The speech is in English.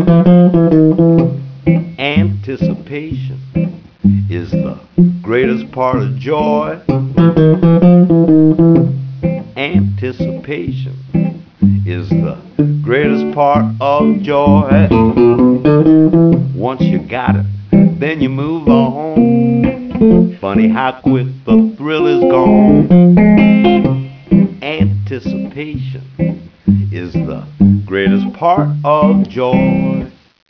Anticipation is the greatest part of joy. Anticipation is the greatest part of joy. Once you got it, then you move on. Funny how quick the thrill is gone. Anticipation is the greatest part of joy.